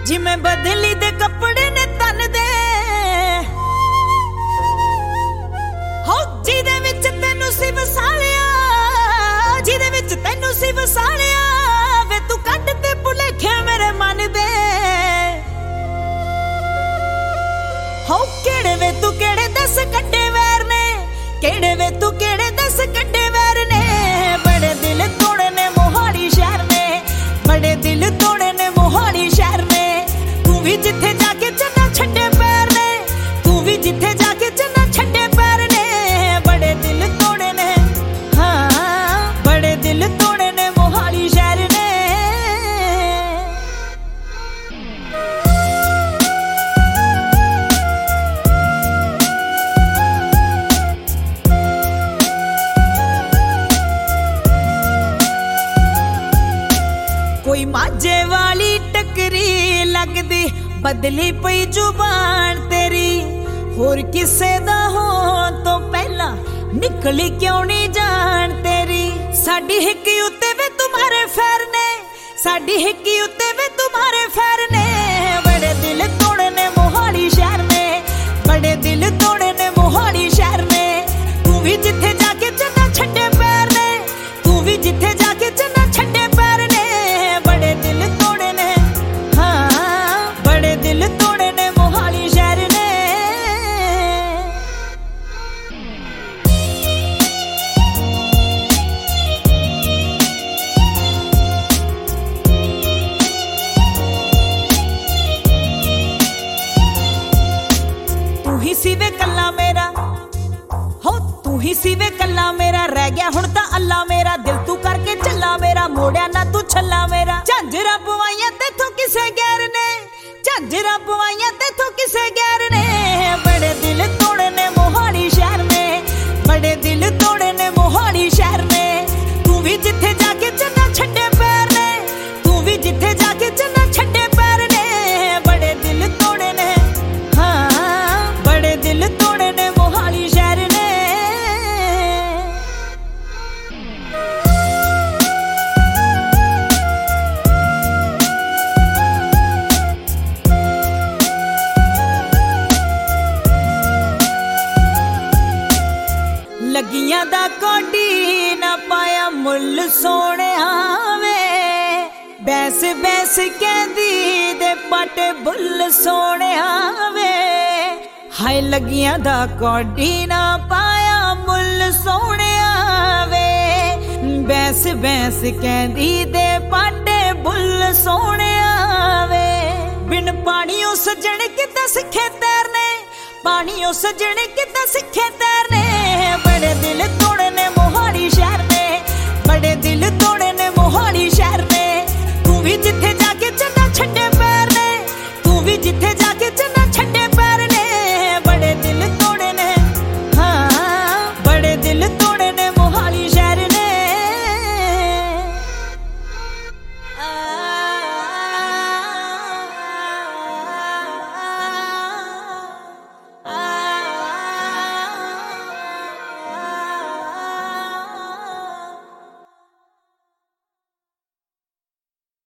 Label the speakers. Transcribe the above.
Speaker 1: जिमें बदली दे कपड़े ने तन दे हो जिदे विच तैनू सी वसालिया, जिदे विच तैनू सी वसालिया वे तू कट ते भुलेखे मेरे मन दे हो केड़े वे तू केड़े दस कट्टे वैर ने, केड़े वे तू केड़े दस कट्टे वैर ने। बड़े दिल तोड़े ने मोहाली शहर ने, बड़े दिल तोड़े ने मोहाली शहर ने। तू भी जिथे जाके चन्ना छड्डे पैर ने, तू भी जिथे जाके चन्ना छड्डे पैर ने। बड़े दिल तोड़े ने, हाँ बड़े दिल तोड़े ने मोहाली शहर ने। कोई माजे वाली टकरी लगदी, बदली पई जुबान तेरी। होर किसे दा हो तो पहला निकली क्यों नहीं जान तेरी। साडी हिक्की उत्ते वे तुम्हारे फैर ने, साडी हिक्की उत्ते वे तुम्हारे फैर ने। बड़े दिल तोड़े ने मोहाली शहर में, बड़े दिल तोड़े ने मोहाली शहर में। तू भी जिथे जाके चन्ना छड्डे पैर ने, तू भी जिथे जाके चन्ना छड्डे पैर ने। बड़े दिल तोड़े ने, हाँ बड़े दिल तोड़े ने मोहाली शहर ने। तू ही सी वे कल्ला मेरा, हो तू ही सी वे कल्ला मेरा। रह गया हुण तां अल्लाह मेरा, दिल तू करके चला मेरा। मोड़िया ना तू छल्ला मेरा। झांजरा पवाइया तेथों किसे गैर ने, झांजरा पवाइया तेथों किसे गैर ने। बड़े दिल तोड़े ने मोहाली शहर में, बड़े दिल तोड़े ने मोहाली शहर में। तू भी जिथे जाके चन्ना छड्डे पैर ने, तू भी जिथे जाके चन्ना छड्डे पैर ने। बड़े दिल तोड़े ने, हाँ बड़े दिल तोड़े ने मोहाली शहर ने। लगियां दा कोडी ना पाया मुल सोने आवे। बैस बैस कहंदी दे पाटे बुल सोने आवे। हाय लगियां दा कोडी ना पाया मुल सोने आवे। बैस बैस कहंदी दे पाटे बुल सोने आवे। बिन पानियों सजण किदा सिखे तैरने, पानियों सजण किदा सिखे तैरने। बड़े दिल तोड़े ने मोहाली शहर में, बड़े दिल तोड़े ने मोहाली शहर में। तू भी जिथे जाके चन्ना छड्डे